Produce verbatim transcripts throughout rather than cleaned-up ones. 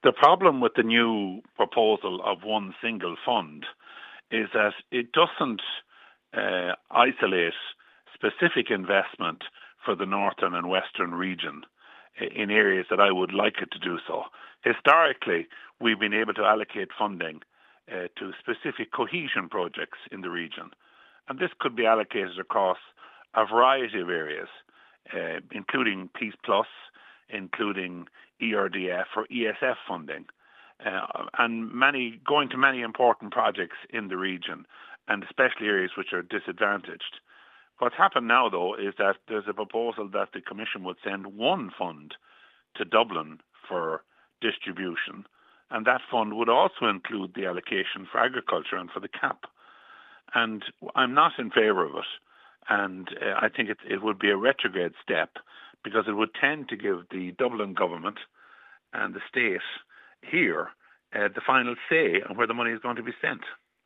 The problem with the new proposal of one single fund is that it doesn't uh, isolate specific investment for the northern and western region in areas that I would like it to do so. Historically, we've been able to allocate funding uh, to specific cohesion projects in the region. And this could be allocated across a variety of areas, uh, including Peace Plus, including E R D F or E S F funding, uh, and many going to many important projects in the region, and especially areas which are disadvantaged. What's happened now, though, is that there's a proposal that the Commission would send one fund to Dublin for distribution, and that fund would also include the allocation for agriculture and for the C A P. And I'm not in favour of it, and uh, I think it, it would be a retrograde step because it would tend to give the Dublin government and the state here uh, the final say on where the money is going to be sent.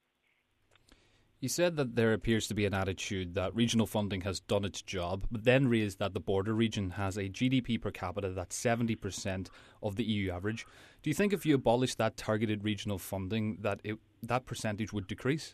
You said that there appears to be an attitude that regional funding has done its job, but then raised that the border region has a G D P per capita that's seventy percent of the E U average. Do you think if you abolish that targeted regional funding that it, that percentage would decrease?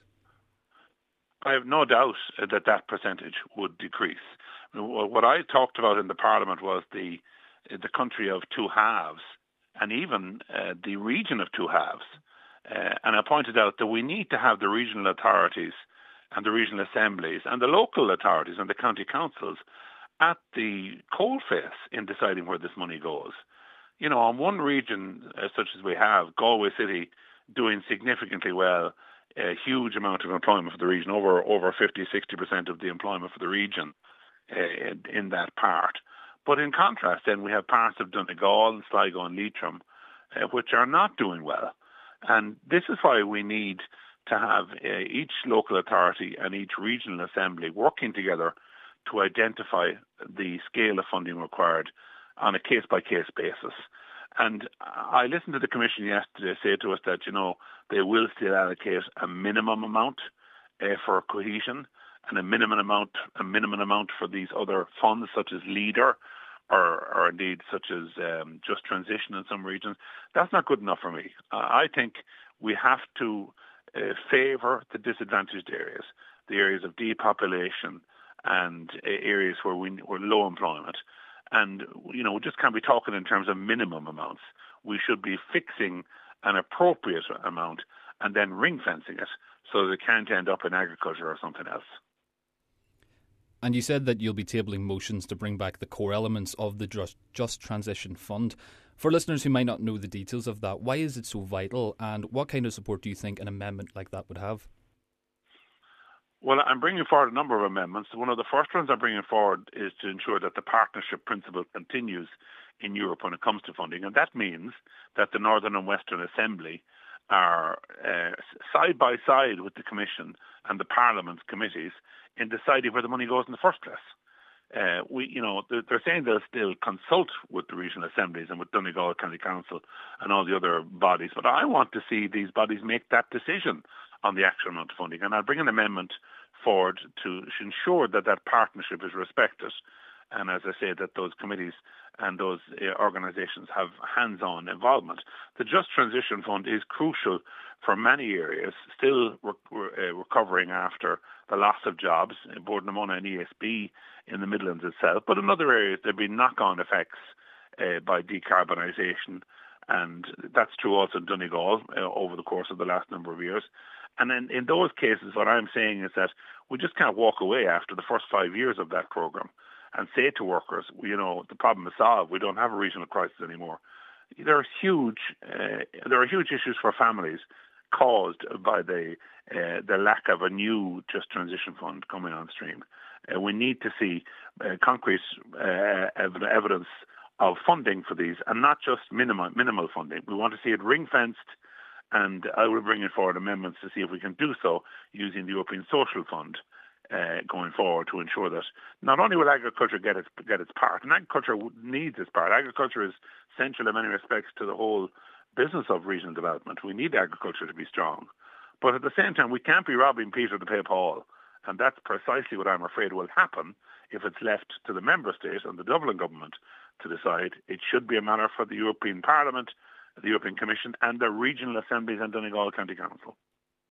I have no doubt that that percentage would decrease. What I talked about in the Parliament was the the country of two halves, and even uh, the region of two halves. Uh, and I pointed out that we need to have the regional authorities and the regional assemblies and the local authorities and the county councils at the coalface in deciding where this money goes. You know, on one region uh, such as we have, Galway City doing significantly well, a huge amount of employment for the region, over over fifty, sixty percent of the employment for the region uh, in, in that part. But in contrast, then we have parts of Donegal and Sligo and Leitrim uh, which are not doing well. And this is why we need to have uh, each local authority and each regional assembly working together to identify the scale of funding required on a case-by-case basis. And I listened to the Commission yesterday say to us that, you know, they will still allocate a minimum amount uh, for cohesion and a minimum amount, a minimum amount for these other funds such as LEADER or, or indeed such as um, Just Transition in some regions. That's not good enough for me. Uh, I think we have to uh, favour the disadvantaged areas, the areas of depopulation and uh, areas where we where low employment. And, you know, we just can't be talking in terms of minimum amounts. We should be fixing an appropriate amount and then ring-fencing it so that it can't end up in agriculture or something else. And you said that you'll be tabling motions to bring back the core elements of the Just, Just Transition Fund. For listeners who might not know the details of that, why is it so vital, and what kind of support do you think an amendment like that would have? Well, I'm bringing forward a number of amendments. One of the first ones I'm bringing forward is to ensure that the partnership principle continues in Europe when it comes to funding. And that means that the Northern and Western Assembly are uh, side by side with the Commission and the Parliament's committees in deciding where the money goes in the first place. Uh, we, you know, they're, they're saying they'll still consult with the regional assemblies and with Donegal County Council and all the other bodies, but I want to see these bodies make that decision on the actual amount of funding. And I'll bring an amendment forward to ensure that that partnership is respected. And as I say, that those committees and those uh, organisations have hands-on involvement. The Just Transition Fund is crucial for many areas, still re- re- uh, recovering after the loss of jobs, in Bordnamona and E S B in the Midlands itself. But in other areas, there have been knock-on effects uh, by decarbonisation. And that's true also in Donegal uh, over the course of the last number of years. And then in those cases, what I'm saying is that we just can't walk away after the first five years of that programme and say to workers, you know, the problem is solved. We don't have a regional crisis anymore. There are huge, uh, there are huge issues for families caused by the uh, the lack of a new Just Transition Fund coming on stream. Uh, we need to see uh, concrete uh, ev- evidence of funding for these, and not just minimal minimal funding. We want to see it ring-fenced. And I will bring forward amendments to see if we can do so using the European Social Fund uh, going forward to ensure that not only will agriculture get its get its part, and agriculture needs its part. Agriculture is essential in many respects to the whole business of regional development. We need agriculture to be strong. But at the same time, we can't be robbing Peter to pay Paul. And that's precisely what I'm afraid will happen if it's left to the member state and the Dublin government to decide. It should be a matter for the European Parliament the European Commission and the regional assemblies and Donegal County Council.